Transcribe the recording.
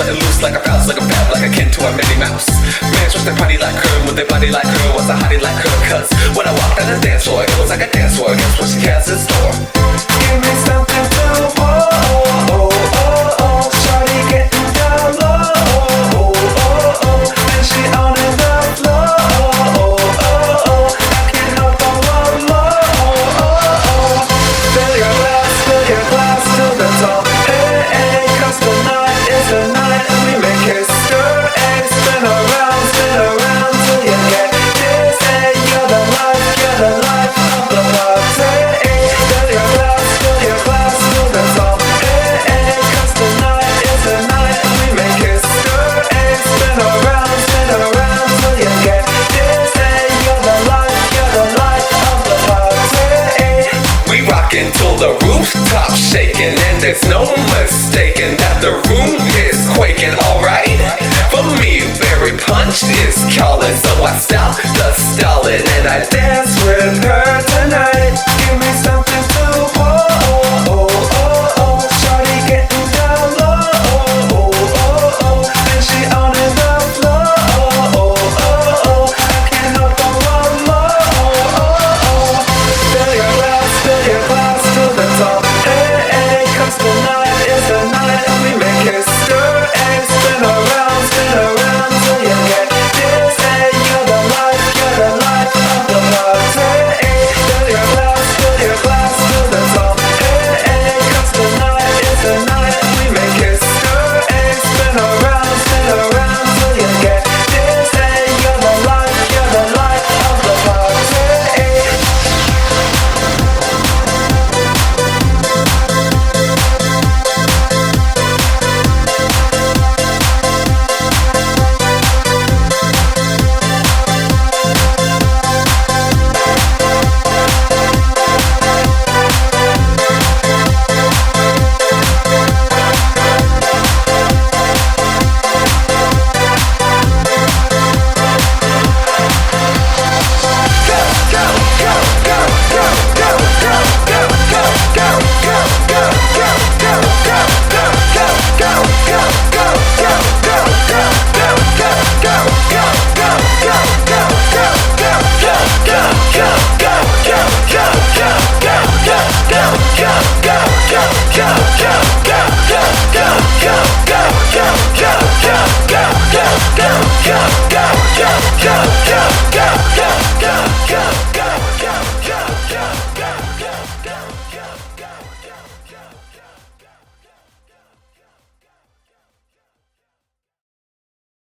letting loose like a bounce, like a bat, like akin to a Minnie Mouse. Man, trust their body like her, with their body like her, what's a hottie like her? Cause when I walk down the dance floor, it was like a dance floor against what she has in store. Give me something to shawty getting down low, and she on the floor. I can't help but want more. Fill your glass till the top. Hey, 'cause tonight is the night and we make history. Spin around till you get dizzy. You're the life of the party. Fill your glass till the top. Hey, 'cause tonight is the night and we make history. Spin around till you get dizzy. You're the life of the party. We rockin' till the rooftop shaking, and there's no mistaking that the room is quaking, alright? For me, Berry Punch is calling, so I stop the stalling and I dance